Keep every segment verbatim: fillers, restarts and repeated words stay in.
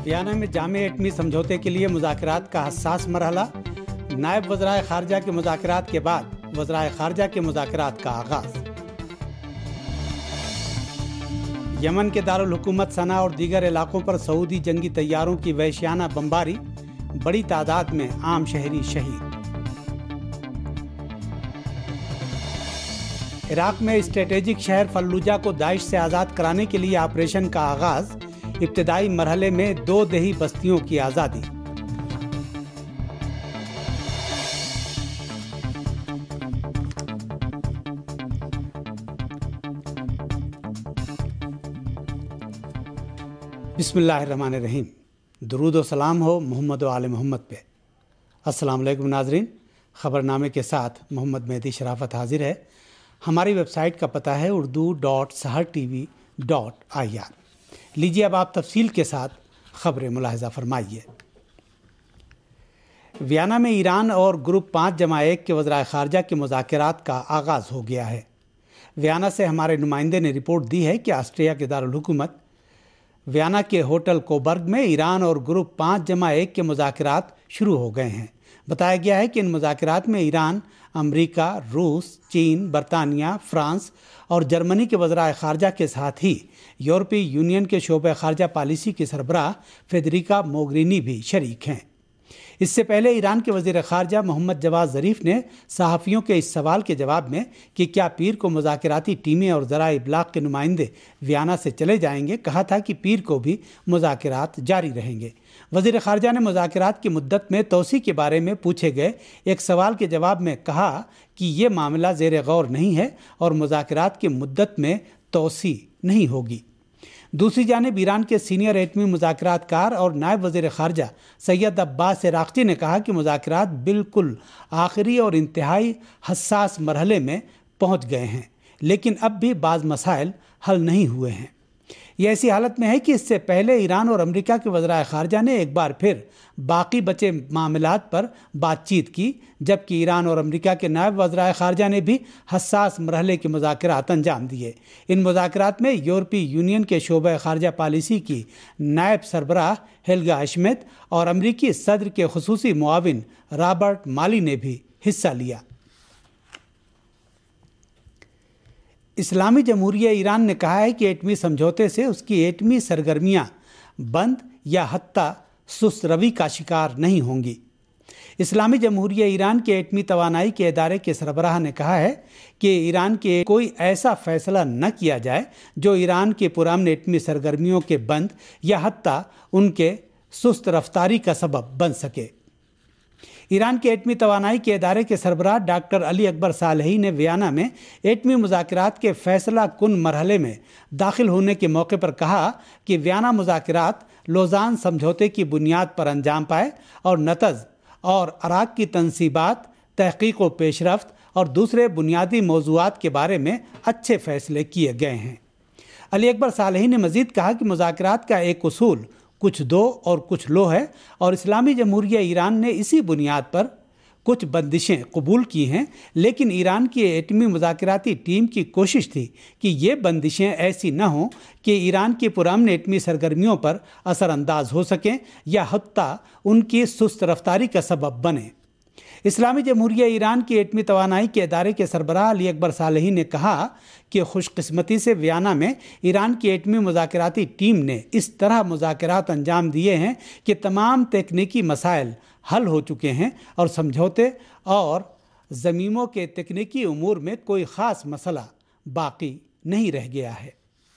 Vienna में जामे एटमी समझौते के लिए मुज़ाकरात का हसास मरहला। नायब वज़राए ख़ारजा के मुज़ाकरात के बाद वज़राए ख़ारजा के मुज़ाकरात का आगाज़। यमन के दारुल हुकूमत सना और दीगर इलाकों पर सऊदी जंगी तैयारों की वहशियाना बमबारी, बड़ी तादाद में आम शहरी शहीद। इराक में स्ट्रेटेजिक शहर फल्लुजा को दाइश से आज़ाद कराने के लिए ऑपरेशन का आगाज़। इब्तदाई मरहले में दो दही बस्तियों की आज़ादी। बिस्मिल्लाहिर्रहमानिर्रहीम। दुरूद व सलाम हो मोहम्मद व आले मोहम्मद पे। अस्सलाम वालेकुम नाज़रीन, ख़बरनामे के साथ मोहम्मद मेहदी शराफत हाजिर है। हमारी वेबसाइट का पता है Urdu dot Sahar T V dot I R. लीजिए अब आप तफसील के साथ ख़बरें मुलाहिज़ा फरमाइए। वियना में ईरान और ग्रुप पाँच जमा एक के वज़राए ख़ारजा के मुज़ाकरात का आगाज़ हो गया है। वियना से हमारे नुमाइंदे ने रिपोर्ट दी है कि ऑस्ट्रिया के दारुल हुकूमत वियना के होटल कोबर्ग में ईरान और ग्रुप पाँच जमा एक के मुज़ाकरात शुरू हो गए हैं। बताया गया है कि इन मुज़ाकरात में ईरान, अमरीका, रूस, चीन, बरतानिया, फ्रांस और जर्मनी के वज़राए ख़ारजा के साथ ही यूरोपीय यूनियन के शोबे ख़ारजा पॉलिसी की सरबराह फेडरिका मोगेरिनी भी शरीक हैं। इससे पहले ईरान के वज़ीर ख़ारजा मोहम्मद जवाद ज़रीफ ने सहाफ़ियों के इस सवाल के जवाब में कि क्या पीर को मुज़ाकराती टीमें और ज़राए इब्लाग़ के नुमाइंदे वियना से चले जाएंगे, कहा था कि पीर को भी मुज़ाकरात जारी रहेंगे। वज़ीर ख़ारजा ने मुज़ाकरात की मुद्दत में तोसी के बारे में पूछे गए एक सवाल के जवाब में कहा कि ये मामला ज़ेर गौर नहीं है और मुज़ाकरात की मुद्दत में तोसी नहीं होगी। दूसरी जानिब ईरान के सीनियर एटमी मुज़ाकरातकार और नायब वज़ीर ख़ारजा सैयद अब्बास इराक़ची ने कहा कि मुज़ाकरात बिल्कुल आखिरी और इंतहाई हसास मरहले में पहुँच गए हैं, लेकिन अब भी बाज़ मसाइल हल नहीं हुए हैं। ये ऐसी हालत में है कि इससे पहले ईरान और अमेरिका के वज़राए ख़ारजा ने एक बार फिर बाकी बचे मामलात पर बातचीत की, जबकि ईरान और अमेरिका के नायब वज़राए ख़ारजा ने भी हसास मरहले के मुज़ाकरात अंजाम दिए। इन मुज़ाकरात में यूरोपीय यूनियन के शोबे ख़ारजा पॉलिसी की नायब सरबराह हेल्गा श्मिट और अमरीकी सदर के खुसूसी मुआविन रॉबर्ट माली ने भी हिस्सा लिया। इस्लामी जमहूरिया ईरान ने कहा है कि एटमी समझौते से उसकी एटमी सरगर्मियां बंद या हत्ता सुस्त रवि का शिकार नहीं होंगी। इस्लामी जमहूरिया ईरान के एटमी तवानाई के इदारे के सरबराह ने कहा है कि ईरान के कोई ऐसा फैसला न किया जाए जो ईरान के पुराने एटमी सरगर्मियों के बंद या हत्ता उनके सुस्त रफ्तारी का सबब बन सके। ईरान के एटमी तवानाई के इदारे के सरबराह डॉक्टर अली अकबर सालेही ने वियना में एटमी मुज़ाकरात के फैसला कुन मरहले में दाखिल होने के मौके पर कहा कि वियना मुज़ाकरात लोज़ान समझौते की बुनियाद पर अंजाम पाए और नतज और अराक की तनसीबात, तहक़ीक़ व पेशरफ्त और दूसरे बुनियादी मौज़ूआत के बारे में अच्छे फ़ैसले किए गए हैं। अली अकबर सालेही ने मज़ीद कहा कि मुज़ाकरात का एक उसूल कुछ दो और कुछ लो है और इस्लामी जमहूरिया ईरान ने इसी बुनियाद पर कुछ बंदिशें कबूल की हैं, लेकिन ईरान की एटमी मुज़ाकराती टीम की कोशिश थी कि ये बंदिशें ऐसी न हों कि ईरान की पुरानी एटमी सरगर्मियों पर असरअंदाज हो सकें या हत्ता उनकी सुस्त रफ्तारी का सबब बने। इस्लामी जमहूरिया ईरान की एटमी तवानाई के इदारे के सरबराह अली अकबर सालेही ने कहा कि खुशकिस्मती से वियना में ईरान की एटमी मुज़ाकराती टीम ने इस तरह मुज़ाकरात अंजाम दिए हैं कि तमाम तकनीकी मसाइल हल हो चुके हैं और समझौते और ज़मीमों के तकनीकी उमूर में कोई ख़ास मसला बाकी नहीं रह गया है।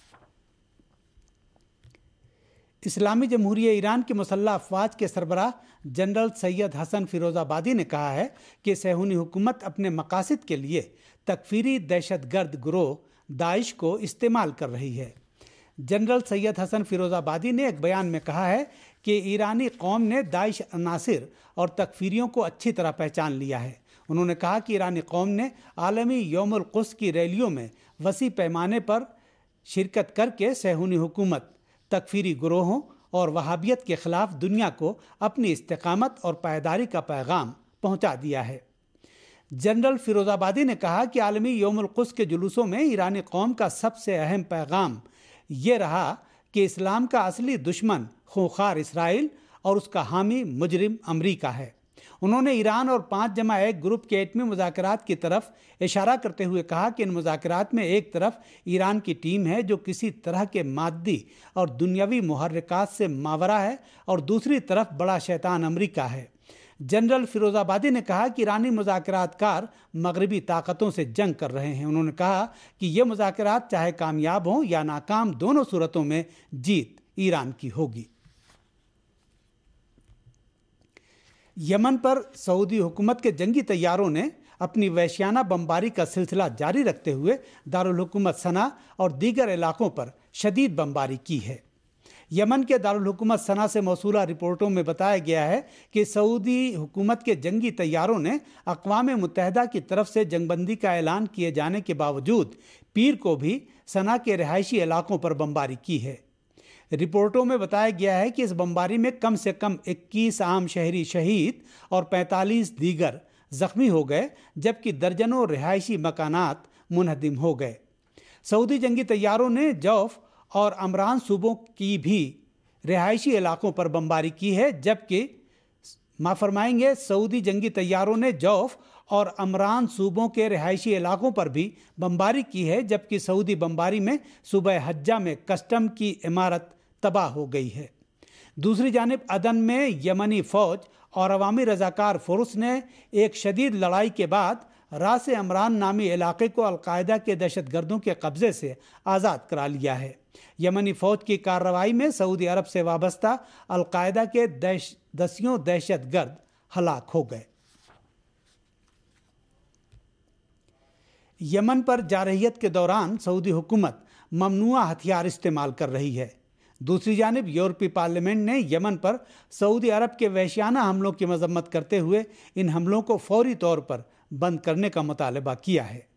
इस्लामी जमहूरिया ईरान के मुसल्लह अफ़वाज के सरबराह जनरल सैयद हसन फ़िरोज़ाबादी ने कहा है कि सहूनी हुकूमत अपने मकासद के लिए तकफ़ीरी दहशतगर्द गिरोह दाइश को इस्तेमाल कर रही है। जनरल सैयद हसन फ़िरोज़ाबादी ने एक बयान में कहा है कि ईरानी कौम ने दाइश अनासिर और तकफ़ीरियों को अच्छी तरह पहचान लिया है। उन्होंने कहा कि ईरानी कौम ने आलमी यौमुल क़ुद्स की रैलियों में वसी पैमाने पर शिरकत करके सहूनी हुकूमत, तकफ़ीरी गिरोहों और वहाबियत के ख़िलाफ़ दुनिया को अपनी इस्तिक़ामत और पायदारी का पैगाम पहुँचा दिया है। जनरल फ़िरोज़ाबादी ने कहा कि आलमी यौमुल क़ुद्स के जुलूसों में ईरानी कौम का सबसे अहम पैगाम ये रहा کہ اسلام کا اصلی دشمن خونخوار اسرائیل اور اس کا حامی مجرم امریکہ ہے۔ انہوں نے ایران اور پانچ جمع ایک گروپ کے ایٹمی مذاکرات کی طرف اشارہ کرتے ہوئے کہا کہ ان مذاکرات میں ایک طرف ایران کی ٹیم ہے جو کسی طرح کے مادی اور دنیاوی محرکات سے ماورا ہے، اور دوسری طرف بڑا شیطان امریکہ ہے۔ جنرل فیروز آبادی نے کہا کہ ایرانی مذاکرات کار مغربی طاقتوں سے جنگ کر رہے ہیں۔ انہوں نے کہا کہ یہ مذاکرات چاہے کامیاب ہوں یا ناکام، دونوں صورتوں میں جیت ایران کی ہوگی۔ یمن پر سعودی حکومت کے جنگی طیاروں نے اپنی وحشیانہ بمباری کا سلسلہ جاری رکھتے ہوئے دارالحکومت صنعا اور دیگر علاقوں پر شدید بمباری کی ہے۔ یمن کے دارالحکومت صنعا سے موصولہ رپورٹوں میں بتایا گیا ہے کہ سعودی حکومت کے جنگی طیاروں نے اقوام متحدہ کی طرف سے جنگ بندی کا اعلان کیے جانے کے باوجود پیر کو بھی صنعا کے رہائشی علاقوں پر بمباری کی ہے۔ رپورٹوں میں بتایا گیا ہے کہ اس بمباری میں کم سے کم اکیس عام شہری شہید اور پینتالیس دیگر زخمی ہو گئے، جبکہ درجنوں رہائشی مکانات منہدم ہو گئے۔ سعودی جنگی طیاروں نے جوف اور عمران صوبوں کی بھی رہائشی علاقوں پر بمباری کی ہے، جبکہ معاف فرمائیں گے سعودی جنگی طیاروں نے جوف اور عمران صوبوں کے رہائشی علاقوں پر بھی بمباری کی ہے، جبکہ سعودی بمباری میں صوبہ حجہ میں کسٹم کی عمارت تباہ ہو گئی ہے۔ دوسری جانب عدن میں یمنی فوج اور عوامی رضاکار فورس نے ایک شدید لڑائی کے بعد راس عمران نامی علاقے کو القاعدہ کے دہشت گردوں کے قبضے سے آزاد کرا لیا ہے۔ یمنی فوج کی کارروائی میں سعودی عرب سے وابستہ القاعدہ کے دسیوں دہشت گرد ہلاک ہو گئے۔ یمن پر جارحیت کے دوران سعودی حکومت ممنوعہ ہتھیار استعمال کر رہی ہے۔ دوسری جانب یورپی پارلیمنٹ نے یمن پر سعودی عرب کے وحشیانہ حملوں کی مذمت کرتے ہوئے ان حملوں کو فوری طور پر بند کرنے کا مطالبہ کیا ہے۔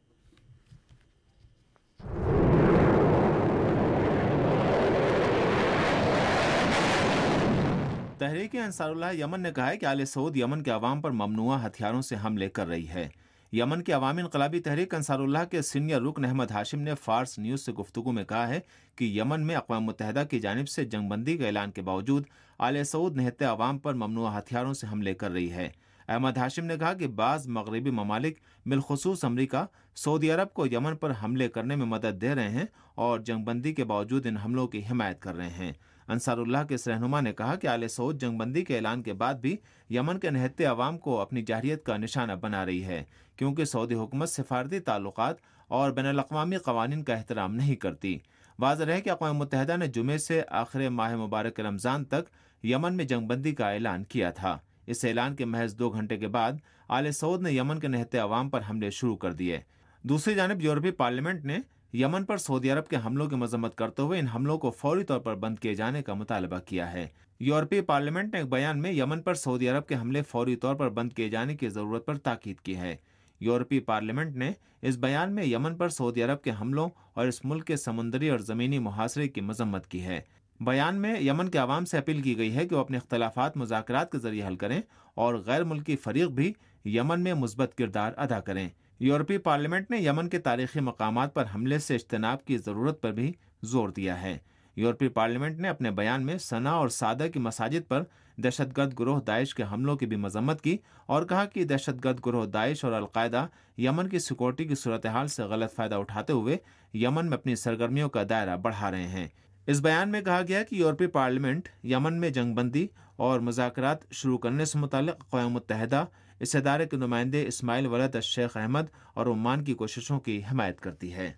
تحریک انصار اللہ یمن نے کہا ہے کہ آل سعود یمن کے عوام پر ممنوعہ ہتھیاروں سے حملے کر رہی ہے۔ یمن کی عوامی انقلابی تحریک انصار اللہ کے سینئر رکن احمد ہاشم نے فارس نیوز سے گفتگو میں کہا ہے کہ یمن میں اقوام متحدہ کی جانب سے جنگ بندی کے اعلان کے باوجود آل سعود نہتے عوام پر ممنوعہ ہتھیاروں سے حملے کر رہی ہے۔ احمد ہاشم نے کہا کہ بعض مغربی ممالک بالخصوص امریکہ سعودی عرب کو یمن پر حملے کرنے میں مدد دے رہے ہیں اور جنگ بندی کے باوجود ان حملوں کی حمایت کر رہے ہیں۔ انصار اللہ کے اس رہنما نے کہا کہ آل سعود جنگ بندی کے اعلان کے بعد بھی یمن کے نہتے عوام کو اپنی جارحیت کا نشانہ بنا رہی ہے، کیونکہ سعودی حکومت سفارتی تعلقات اور بین الاقوامی قوانین کا احترام نہیں کرتی۔ واضح ہے کہ اقوام متحدہ نے جمعے سے آخر ماہ مبارک رمضان تک یمن میں جنگ بندی کا اعلان کیا تھا۔ اس اعلان کے محض دو گھنٹے کے بعد آل سعود نے یمن کے نہتے عوام پر حملے شروع کر دیے۔ دوسری جانب یورپی پارلیمنٹ نے یمن پر سعودی عرب کے حملوں کی مذمت کرتے ہوئے ان حملوں کو فوری طور پر بند کیے جانے کا مطالبہ کیا ہے۔ یورپی پارلیمنٹ نے ایک بیان میں یمن پر سعودی عرب کے حملے فوری طور پر بند کیے جانے کی ضرورت پر تاکید کی ہے۔ یورپی پارلیمنٹ نے اس بیان میں یمن پر سعودی عرب کے حملوں اور اس ملک کے سمندری اور زمینی محاصرے کی مذمت کی ہے۔ بیان میں یمن کے عوام سے اپیل کی گئی ہے کہ وہ اپنے اختلافات مذاکرات کے ذریعے حل کریں اور غیر ملکی فریق بھی یمن میں مثبت کردار ادا کریں۔ یورپی پارلیمنٹ نے یمن کے تاریخی مقامات پر حملے سے اجتناب کی ضرورت پر بھی زور دیا ہے۔ یورپی پارلیمنٹ نے اپنے بیان میں صنعا اور صعدہ کی مساجد پر دہشت گرد گروہ داعش کے حملوں کی بھی مذمت کی اور کہا کہ دہشت گرد گروہ داعش اور القاعدہ یمن کی سیکورٹی کی صورتحال سے غلط فائدہ اٹھاتے ہوئے یمن میں اپنی سرگرمیوں کا دائرہ بڑھا رہے ہیں۔ اس بیان میں کہا گیا کہ یورپی پارلیمنٹ یمن میں جنگ بندی اور مذاکرات شروع کرنے سے متعلق اقوام متحدہ اس ادارے کے نمائندے اسماعیل ولد الشیخ احمد اور عمان کی کوششوں کی حمایت کرتی ہے۔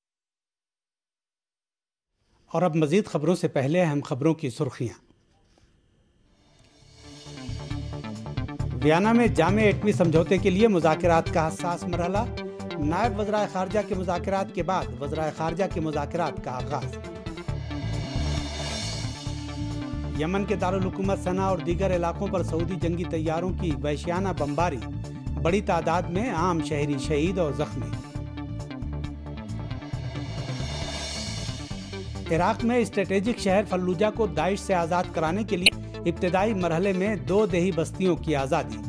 اور اب مزید خبروں سے پہلے اہم خبروں کی سرخیاں۔ ویانا میں جامع ایٹمی سمجھوتے کے لیے مذاکرات کا حساس مرحلہ، نائب وزرائے خارجہ کے مذاکرات کے بعد وزرائے خارجہ کے مذاکرات کا آغاز۔ یمن کے دارالحکومت صنعا اور دیگر علاقوں پر سعودی جنگی طیاروں کی وحشیانہ بمباری، بڑی تعداد میں عام شہری شہید اور زخمی۔ عراق میں اسٹریٹجک شہر فلوجہ کو داعش سے آزاد کرانے کے لیے ابتدائی مرحلے میں دو دیہی بستیوں کی آزادی۔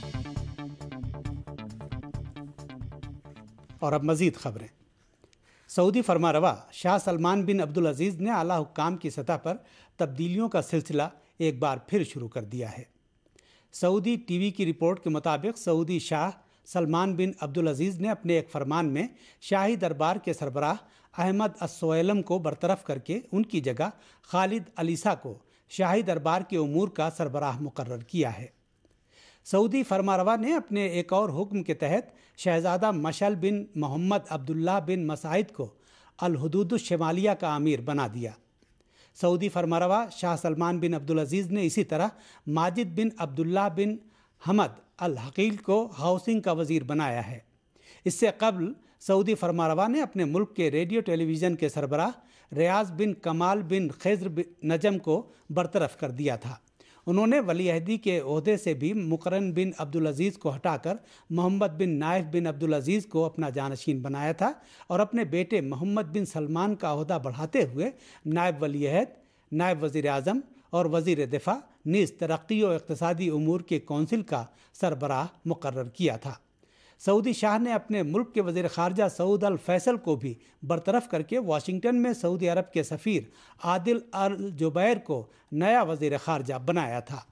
اور اب مزید خبریں۔ सऊदी फरमारवा शाह सलमान बिन अब्दुल अजीज़ ने आला हुक्काम की सतह पर तब्दीलियों का सिलसिला एक बार फिर शुरू कर दिया है। सऊदी टीवी की रिपोर्ट के मुताबिक सऊदी शाह सलमान बिन अब्दुल अजीज़ ने अपने एक फरमान में शाही दरबार के सरबराह अहमद अस्सोयलम को बरतरफ करके उनकी जगह खालिद अलीसा को शाही दरबार के उमूर का सरबराह मुकर्रर किया है। सऊदी फरमारवा ने अपने एक और हुक्म के तहत शहजादा मशल बिन मोहम्मद अब्दुल्ला बिन मसाइद को अल हुदूदुश शमालिया का अमीर बना दिया। सऊदी फरमारवा शाह सलमान बिन अब्दुल अजीज़ ने इसी तरह माजिद बिन अब्दुल्ला बिन हमद अल हकील को हाउसिंग का वज़ीर बनाया है। इससे कबल सऊदी फरमारवा ने अपने मुल्क के रेडियो टेलीविज़न के सरबराह रियाज बिन कमाल बिन खिज़्र नजम को बरतरफ कर दिया था। उन्होंने वली अहदी के ओहदे से भी मुकरन बिन अब्दुल अजीज़ को हटाकर Mohammed bin Nayef bin Abdul Aziz को अपना जानशीन बनाया था और अपने बेटे मोहम्मद बिन सलमान का ओहदा बढ़ाते हुए नायब वली अहद, नायब वज़ीर आज़म और वज़ीर दिफा नीज़ तरक्की और इक़्तिसादी उमूर के कौंसिल का सरबराह मुकर्रर किया था। सऊदी शाह ने अपने मुल्क के वज़ीर ख़ारजा सऊद अल फैसल को भी बरतरफ करके वाशिंगटन में सऊदी अरब के सफ़ीर आदिल अल जुबैर को नया वज़ीर ख़ारजा बनाया था।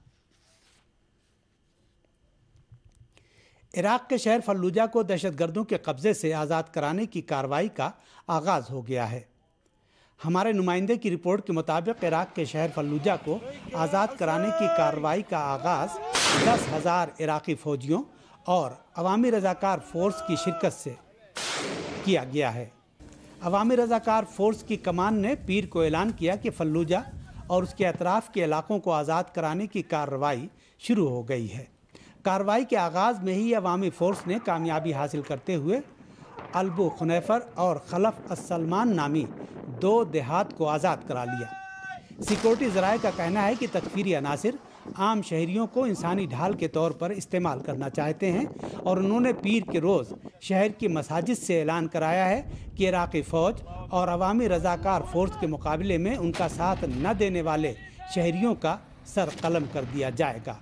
इराक़ के शहर फल्लुजा को दहशतगर्दों के कब्ज़े से आज़ाद कराने की कार्रवाई का आगाज़ हो गया है। हमारे नुमाइंदे की रिपोर्ट के मुताबिक इराक़ के शहर फल्लुजा को आज़ाद कराने की कार्रवाई का आगाज़ दस हज़ार इराक़ी फ़ौजियों और अवामी रज़ाकार फ़ोर्स की शिरकत से किया गया है। अवामी रज़ाकार फ़ोर्स की कमान ने पीर को ऐलान किया कि फल्लुजा और उसके अतराफ़ के इलाकों को आज़ाद कराने की कार्रवाई शुरू हो गई है। कार्रवाई के आगाज़ में ही अवामी फ़ोर्स ने कामयाबी हासिल करते हुए अल्बू खुनैफर और खलफ अस्सलमान नामी दो देहात को आज़ाद करा लिया। सिक्योरिटी ज़राए का कहना है कि तकफ़ीरी अनासिर आम शहरियों को इंसानी ढाल के तौर पर इस्तेमाल करना चाहते हैं और उन्होंने पीर के रोज़ शहर की मसाजिद से ऐलान कराया है कि इराक़ी फ़ौज और अवामी रज़ाकार फ़ोर्स के मुकाबले में उनका साथ न देने वाले शहरियों का सर कलम कर दिया जाएगा।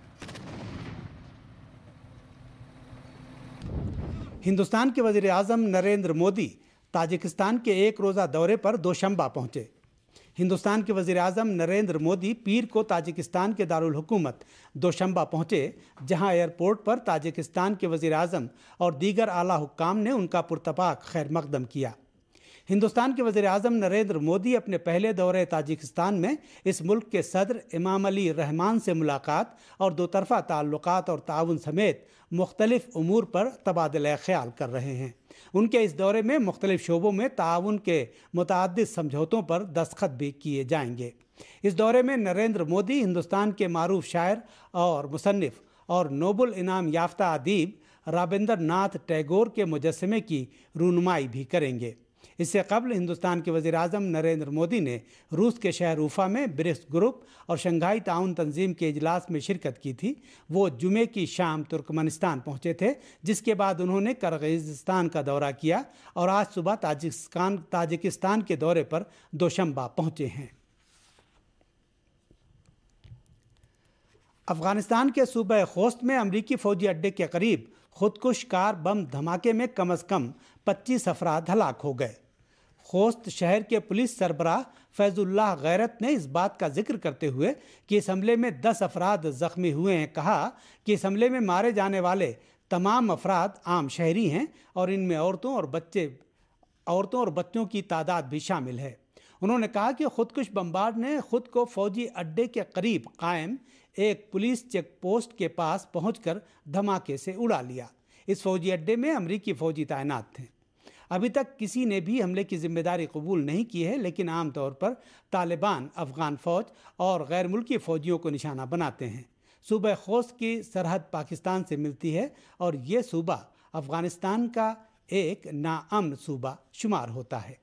हिंदुस्तान के वज़ीर आज़म नरेंद्र मोदी ताजिकिस्तान के एक रोज़ा दौरे पर दोशंबा पहुँचे। हिंदुस्तान के वज़ीर आज़म नरेंद्र मोदी पीर को ताजिकिस्तान के दारुल हुकूमत दोशंबा पहुँचे, जहां एयरपोर्ट पर ताजिकिस्तान के वज़ीर आज़म और दीगर आला हुक्काम ने उनका पुरतपाक खैर मकदम किया। हिंदुस्तान के वज़ीर आज़म नरेंद्र मोदी अपने पहले दौरे ताजिकिस्तान में इस मुल्क के सदर इमाम अली रहमान से मुलाकात और दो तरफ़ा ताल्लुकात और ताउन समेत मुख्तलिफ उमूर पर तबादला ख्याल कर रहे हैं। उनके इस दौरे में मुख्तलिफ शोबों में ताउन के मुतअद्दिद समझौतों पर दस्तखत भी किए जाएंगे। इस दौरे में नरेंद्र मोदी हिंदुस्तान के मारूफ शायर और मुसन्निफ और नोबल इनाम याफ्ता अदीब राबिंदर नाथ टैगोर के मुजस्समे की रूनुमाई भी करेंगे। इससे कबल हिंदुस्तान के वज़ीर आज़म नरेंद्र मोदी ने रूस के शहर उफ़ा में ब्रिक्स ग्रुप और शंघाई ताउन तंजीम के इजलास में शिरकत की थी। वो जुमे की शाम तुर्कमेनिस्तान पहुंचे थे, जिसके बाद उन्होंने किर्गिज़स्तान का दौरा किया और आज सुबह ताजिकिस्तान ताजिकिस्तान के दौरे पर दोशंबा पहुंचे हैं। अफ़गानिस्तान के सूबे खोस्त में अमरीकी फ़ौजी अड्डे के करीब खुदकुश कार बम धमाके में कम अज़ कम पच्चीस अफराद हलाक हो गए। खोस्त शहर के पुलिस सरबराह फैज़ुल्लाह गैरत ने इस बात का जिक्र करते हुए कि इस हमले में दस अफराद ज़ख्मी हुए हैं कहा कि इस हमले में मारे जाने वाले तमाम अफराद आम शहरी हैं और इनमें औरतों और बच्चे औरतों और बच्चों की तादाद भी शामिल है। उन्होंने कहा कि खुदकुश बमबार ने खुद को फौजी अड्डे के करीब कायम एक पुलिस चेक पोस्ट के पास पहुंचकर धमाके से उड़ा लिया। इस फौजी अड्डे में अमरीकी फौजी तैनात थे। अभी तक किसी ने भी हमले की जिम्मेदारी कबूल नहीं की है, लेकिन आमतौर पर तालिबान अफगान फ़ौज और गैर मुल्की फ़ौजियों को निशाना बनाते हैं। सूबा खोस्त की सरहद पाकिस्तान से मिलती है और ये सूबा अफगानिस्तान का एक नाअमन सूबा शुमार होता है।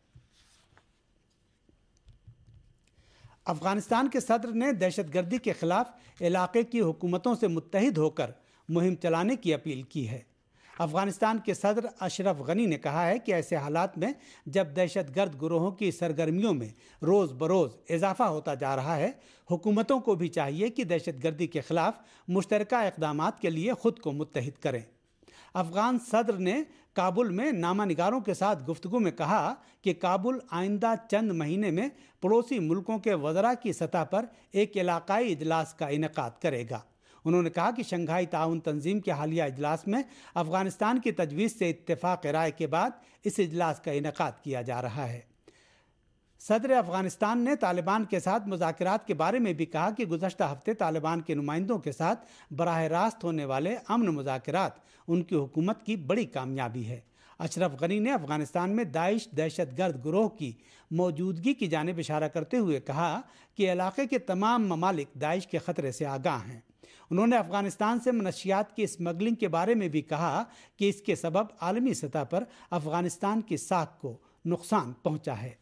अफगानिस्तान के सदर ने दहशतगर्दी के खिलाफ इलाके की हुकूमतों से मुत्तहिद होकर मुहिम चलाने की अपील की है। अफगानिस्तान के सदर अशरफ गनी ने कहा है कि ऐसे हालात में जब दहशतगर्द गिरोहों की सरगर्मियों में रोज़ बरोज़ इजाफा होता जा रहा है, हुकूमतों को भी चाहिए कि दहशतगर्दी के खिलाफ मुश्तरका इक़दामात के लिए ख़ुद को मुत्तहिद करें। افغان صدر نے کابل میں نامہ نگاروں کے ساتھ گفتگو میں کہا کہ کابل آئندہ چند مہینے میں پڑوسی ملکوں کے وزراء کی سطح پر ایک علاقائی اجلاس کا انعقاد کرے گا۔ انہوں نے کہا کہ شنگھائی تعاون تنظیم کے حالیہ اجلاس میں افغانستان کی تجویز سے اتفاق رائے کے بعد اس اجلاس کا انعقاد کیا جا رہا ہے۔ صدر افغانستان نے طالبان کے ساتھ مذاکرات کے بارے میں بھی کہا کہ گزشتہ ہفتے طالبان کے نمائندوں کے ساتھ براہ راست ہونے والے امن مذاکرات ان کی حکومت کی بڑی کامیابی ہے۔ اشرف غنی نے افغانستان میں داعش دہشت گرد گروہ کی موجودگی کی جانب اشارہ کرتے ہوئے کہا کہ علاقے کے تمام ممالک داعش کے خطرے سے آگاہ ہیں۔ انہوں نے افغانستان سے منشیات کی اسمگلنگ کے بارے میں بھی کہا کہ اس کے سبب عالمی سطح پر افغانستان کی ساکھ کو نقصان پہنچا ہے۔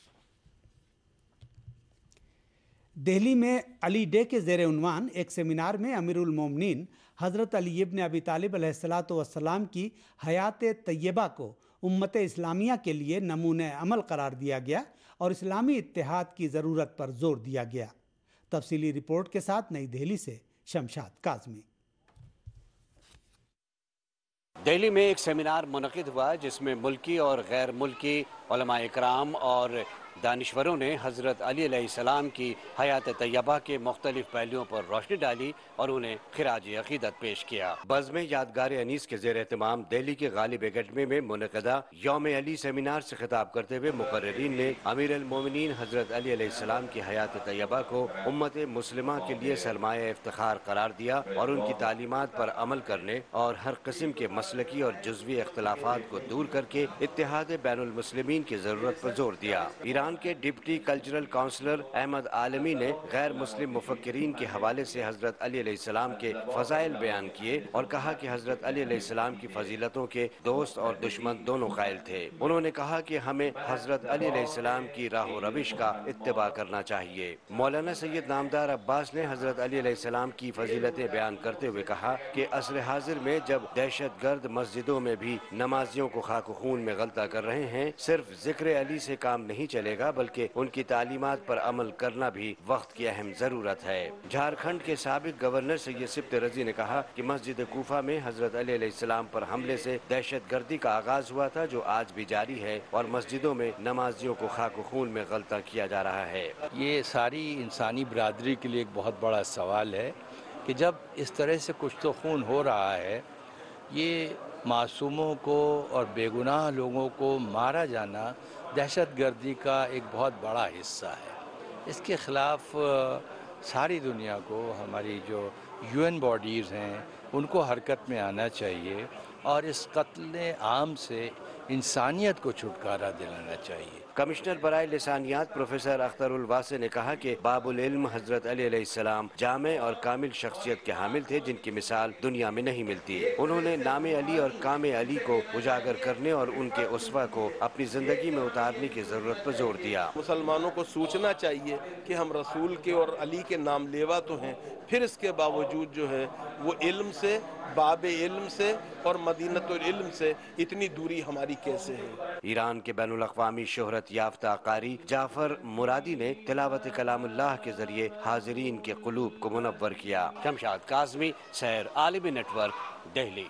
دہلی میں علی ڈے کے زیر عنوان ایک سیمینار میں امیر المومنین حضرت علی ابن ابی طالب علیہ الصلاۃ والسلام کی حیات طیبہ کو امت اسلامیہ کے لیے نمونہ عمل قرار دیا گیا اور اسلامی اتحاد کی ضرورت پر زور دیا گیا۔ تفصیلی رپورٹ کے ساتھ نئی دہلی سے شمشاد کاظمی۔ دہلی میں ایک سیمینار منعقد ہوا جس میں ملکی اور غیر ملکی علماء اکرام اور دانشوروں نے حضرت علی علیہ السلام کی حیات طیبہ کے مختلف پہلوؤں پر روشنی ڈالی اور انہیں خراج عقیدت پیش کیا۔ بزم یادگار انیس کے زیر اہتمام دہلی کے غالب اکیڈمی میں منعقدہ یوم علی سیمینار سے خطاب کرتے ہوئے مقررین نے امیر المومنین حضرت علی علیہ السلام کی حیات طیبہ کو امت مسلمہ کے لیے سرمایہ افتخار قرار دیا اور ان کی تعلیمات پر عمل کرنے اور ہر قسم کے مسلکی اور جزوی اختلافات کو دور کر کے اتحاد بین المسلمین کی ضرورت پر زور دیا۔ ایران کے ڈپٹی کلچرل کونسلر احمد عالمی نے غیر مسلم مفکرین کے حوالے سے حضرت علی علیہ السلام کے فضائل بیان کیے اور کہا کہ حضرت علی علیہ السلام کی فضیلتوں کے دوست اور دشمن دونوں قائل تھے۔ انہوں نے کہا کہ ہمیں حضرت علی علیہ السلام کی راہ و روش کا اتباع کرنا چاہیے۔ مولانا سید نامدار عباس نے حضرت علی علیہ السلام کی فضیلتیں بیان کرتے ہوئے کہا کہ عصر حاضر میں جب دہشت گرد مسجدوں میں بھی نمازیوں کو خاک و خون میں غلطہ کر رہے ہیں، صرف ذکر علی سے کام نہیں چلے گا بلکہ ان کی تعلیمات پر عمل کرنا بھی وقت کی اہم ضرورت ہے۔ جھارکھنڈ کے سابق گورنر سید سبت رضی نے کہا کہ مسجد کوفہ میں حضرت علی علیہ السلام پر حملے سے دہشت گردی کا آغاز ہوا تھا جو آج بھی جاری ہے اور مسجدوں میں نمازیوں کو خاک و خون میں غلطہ کیا جا رہا ہے۔ یہ ساری انسانی برادری کے لیے ایک بہت بڑا سوال ہے کہ جب اس طرح سے کچھ تو خون ہو رہا ہے، یہ معصوموں کو اور بے گناہ لوگوں کو مارا جانا دہشت گردی کا ایک بہت بڑا حصہ ہے۔ اس کے خلاف ساری دنیا کو، ہماری جو یو این باڈیز ہیں ان کو حرکت میں آنا چاہیے اور اس قتل عام سے انسانیت کو چھٹکارا دلانا چاہیے۔ کمشنر برائے لسانیات پروفیسر اختر الواسع نے کہا کہ باب العلم حضرت علی علیہ السلام جامع اور کامل شخصیت کے حامل تھے جن کی مثال دنیا میں نہیں ملتی۔ انہوں نے نام علی اور کام علی کو اجاگر کرنے اور ان کے اسوہ کو اپنی زندگی میں اتارنے کی ضرورت پر زور دیا۔ مسلمانوں کو سوچنا چاہیے کہ ہم رسول کے اور علی کے نام لیوا تو ہیں، پھر اس کے باوجود جو ہے وہ علم سے، باب علم سے اور مدینۃ العلم سے اتنی دوری ہماری کیسے ہے۔ ایران کے بین الاقوامی شہرت یافتہ قاری جعفر مرادی نے تلاوت کلام اللہ کے ذریعے حاضرین کے قلوب کو منور کیا۔ شمشاد کاظمی، سیر عالمی نیٹ ورک، دہلی۔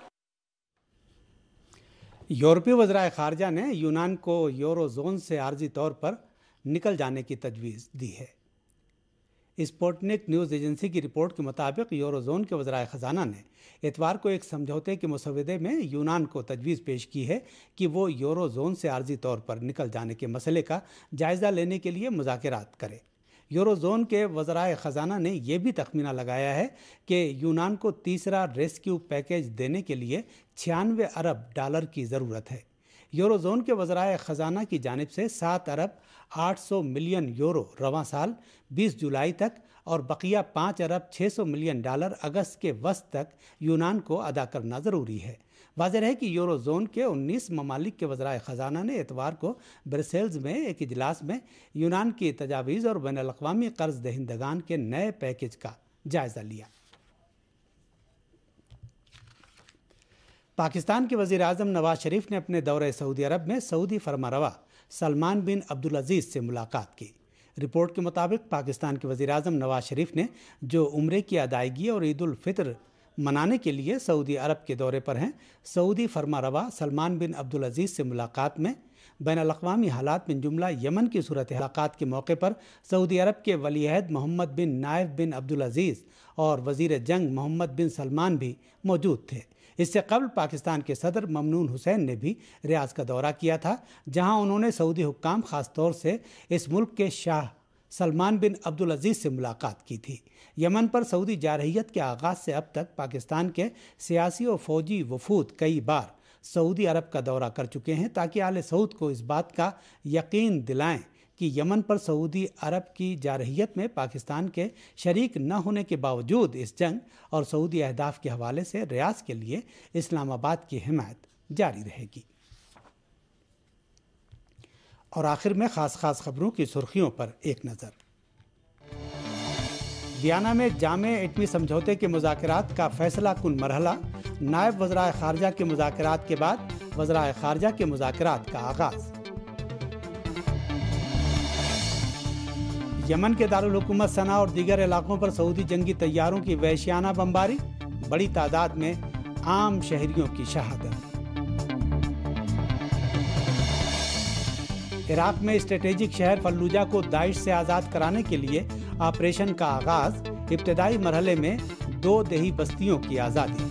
یورپی وزرائے خارجہ نے یونان کو یورو زون سے عارضی طور پر نکل جانے کی تجویز دی ہے۔ اسپوٹنک نیوز ایجنسی کی رپورٹ کے مطابق یورو زون کے وزرائے خزانہ نے اتوار کو ایک سمجھوتے کے مسودے میں یونان کو تجویز پیش کی ہے کہ وہ یورو زون سے عارضی طور پر نکل جانے کے مسئلے کا جائزہ لینے کے لیے مذاکرات کرے۔ یورو زون کے وزرائے خزانہ نے یہ بھی تخمینہ لگایا ہے کہ یونان کو تیسرا ریسکیو پیکیج دینے کے لیے چھیانوے ارب ڈالر کی ضرورت ہے۔ یورو زون کے وزرائے خزانہ کی جانب سے سات ارب آٹھ سو ملین یورو رواں سال بیس جولائی تک اور بقیہ پانچ ارب چھ سو ملین ڈالر اگست کے وسط تک یونان کو ادا کرنا ضروری ہے۔ واضح ہے کہ یورو زون کے انیس ممالک کے وزرائے خزانہ نے اتوار کو برسلز میں ایک اجلاس میں یونان کی تجاویز اور بین الاقوامی قرض دہندگان کے نئے پیکیج کا جائزہ لیا۔ پاکستان کے وزیر اعظم نواز شریف نے اپنے دورہ سعودی عرب میں سعودی فرمانروا سلمان بن عبدالعزیز سے ملاقات کی۔ رپورٹ کے مطابق پاکستان کے وزیر اعظم نواز شریف نے جو عمرے کی ادائیگی اور عید الفطر منانے کے لیے سعودی عرب کے دورے پر ہیں۔ سعودی فرما روا سلمان بن عبدالعزیز سے ملاقات میں بین الاقوامی حالات من جملہ یمن کی صورت حالات کے موقع پر سعودی عرب کے ولی عہد محمد بن نائف بن عبدالعزیز اور وزیر جنگ محمد بن سلمان بھی موجود تھے۔ اس سے قبل پاکستان کے صدر ممنون حسین نے بھی ریاض کا دورہ کیا تھا، جہاں انہوں نے سعودی حکام خاص طور سے اس ملک کے شاہ سلمان بن عبدالعزیز سے ملاقات کی تھی۔ یمن پر سعودی جارحیت کے آغاز سے اب تک پاکستان کے سیاسی و فوجی وفود کئی بار سعودی عرب کا دورہ کر چکے ہیں تاکہ آل سعود کو اس بات کا یقین دلائیں کہ یمن پر سعودی عرب کی جارحیت میں پاکستان کے شریک نہ ہونے کے باوجود اس جنگ اور سعودی اہداف کے حوالے سے ریاض کے لیے اسلام آباد کی حمایت جاری رہے گی۔ اور آخر میں خاص خاص خبروں کی سرخیوں پر ایک نظر۔ ویانا میں جامع ایٹمی سمجھوتے کے مذاکرات کا فیصلہ کن مرحلہ، نائب وزرائے خارجہ کے مذاکرات کے بعد وزرائے خارجہ کے مذاکرات کا آغاز۔ یمن کے دارالحکومت صنعاء اور دیگر علاقوں پر سعودی جنگی طیاروں کی وحشیانہ بمباری، بڑی تعداد میں عام شہریوں کی شہادت۔ عراق میں اسٹریٹجک شہر فلوجہ کو داعش سے آزاد کرانے کے لیے آپریشن کا آغاز، ابتدائی مرحلے میں دو دیہی بستیوں کی آزادی۔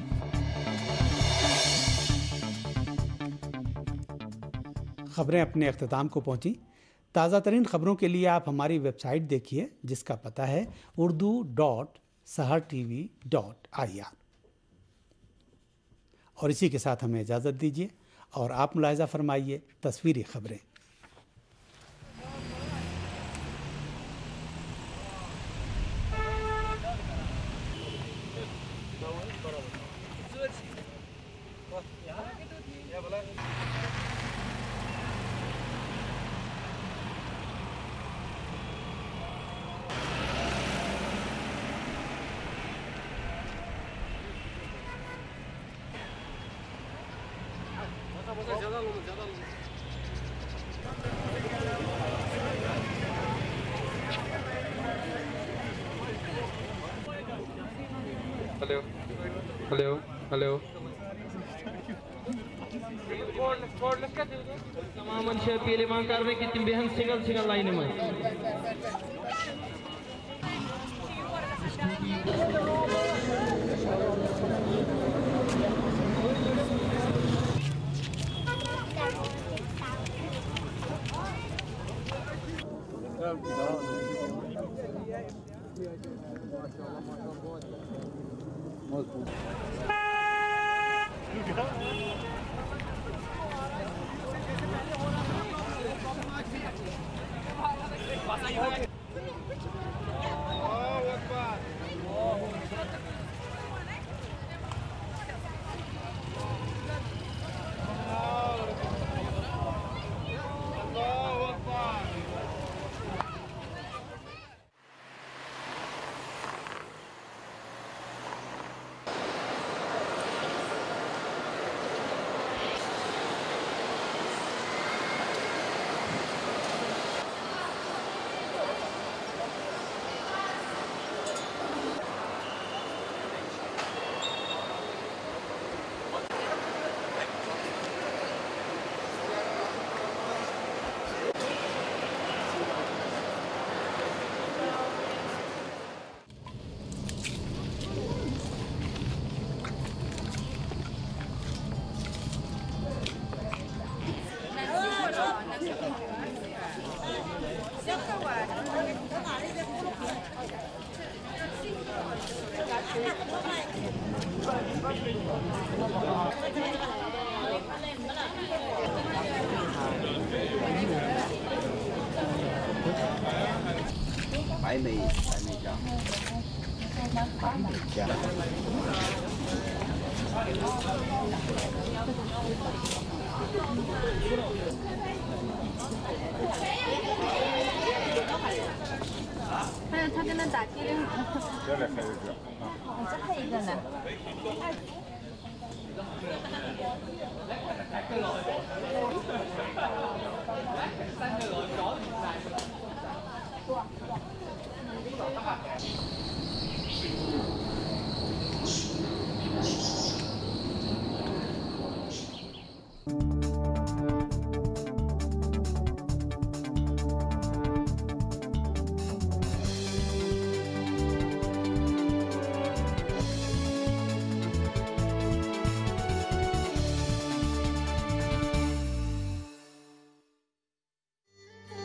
خبریں اپنے اختتام کو پہنچی۔ تازہ ترین خبروں کے لیے آپ ہماری ویب سائٹ دیکھیے، جس کا پتہ ہے Urdu dot Sahar T V dot I R. اور اسی کے ساتھ ہمیں اجازت دیجیے اور آپ ملاحظہ فرمائیے تصویری خبریں۔ Hello, hello, hello. تمام انشاء پیلے مان کرنے کی تم بہن سنگل سنگل لائن میں